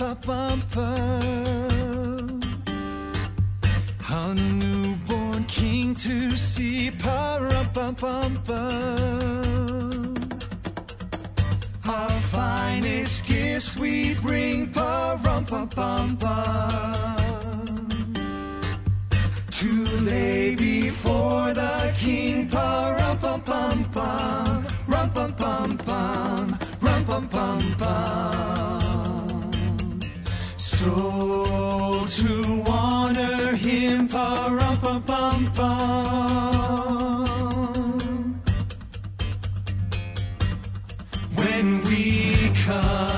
pa-rum-pa-bum-pum. A newborn king to see, pa-rum-pum-pum-pum. Our finest gifts we bring, pa-rum-pum-pum-pum. To lay before the king, pa-rum-pum-pum-pum. Rum-pum-pum-pum, rum-pum-pum-pum. So to honor him, pa-rum-pum-pum-pum. When we come,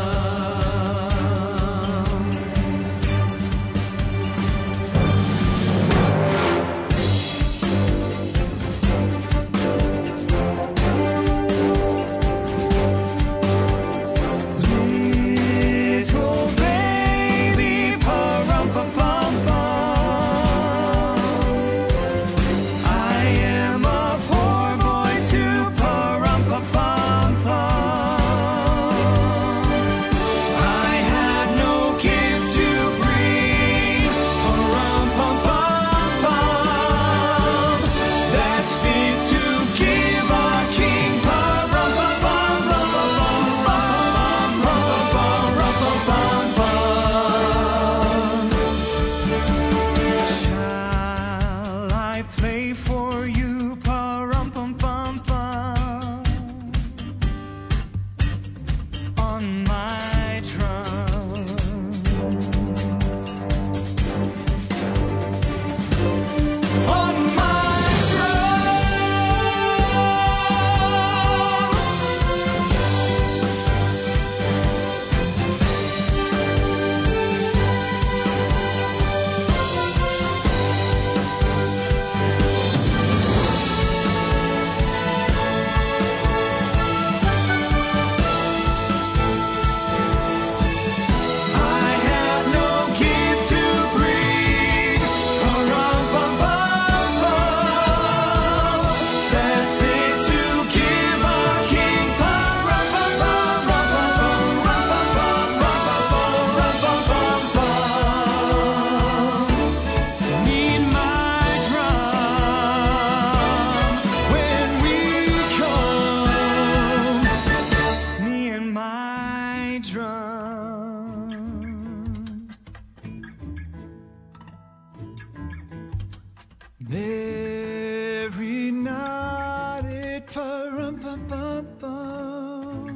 Mary nodded, pa-rum-pum-pum-pum.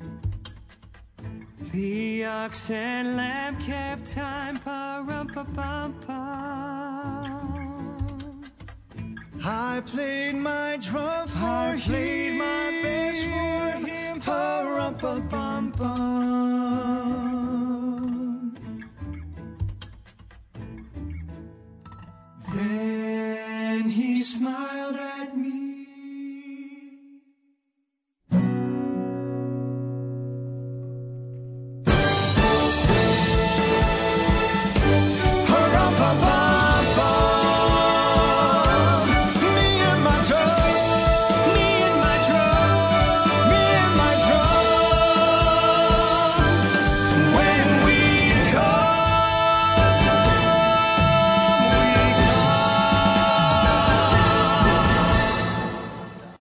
The ox and lamb kept time, pa-rum-pum-pum-pum. I played my drum for him, my best for him, pa-rum-pum-pum-pum.